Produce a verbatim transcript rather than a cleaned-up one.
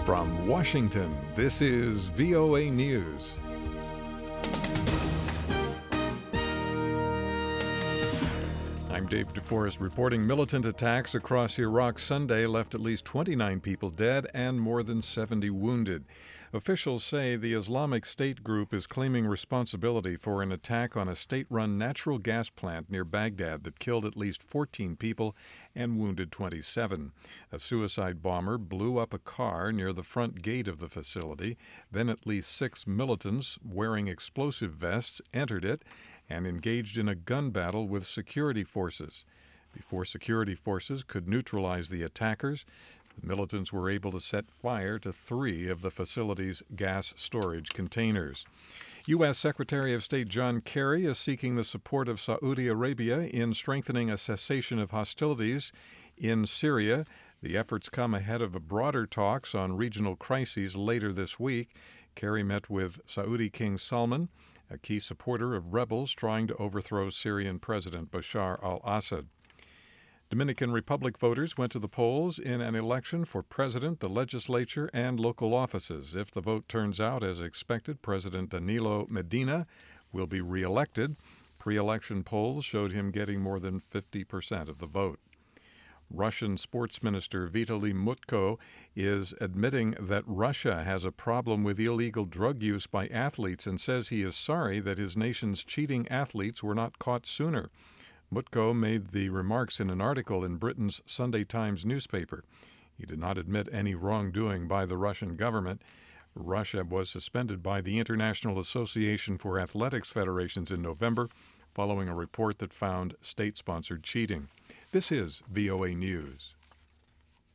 From Washington, this is V O A News. I'm Dave DeForest reporting militant attacks across Iraq Sunday left at least twenty-nine people dead and more than seventy wounded. Officials say the Islamic State group is claiming responsibility for an attack on a state-run natural gas plant near Baghdad that killed at least fourteen people and wounded twenty-seven. A suicide bomber blew up a car near the front gate of the facility. Then at least six militants wearing explosive vests entered it and engaged in a gun battle with security forces. Before security forces could neutralize the attackers, the militants were able to set fire to three of the facility's gas storage containers. U S. Secretary of State John Kerry is seeking the support of Saudi Arabia in strengthening a cessation of hostilities in Syria. The efforts come ahead of broader talks on regional crises later this week. Kerry met with Saudi King Salman, a key supporter of rebels trying to overthrow Syrian President Bashar al-Assad. Dominican Republic voters went to the polls in an election for president, the legislature, and local offices. If the vote turns out as expected, President Danilo Medina will be reelected. Pre-election polls showed him getting more than fifty percent of the vote. Russian Sports Minister Vitaly Mutko is admitting that Russia has a problem with illegal drug use by athletes and says he is sorry that his nation's cheating athletes were not caught sooner. Mutko made the remarks in an article in Britain's Sunday Times newspaper. He did not admit any wrongdoing by the Russian government. Russia was suspended by the International Association for Athletics Federations in November, following a report that found state-sponsored cheating. This is V O A News.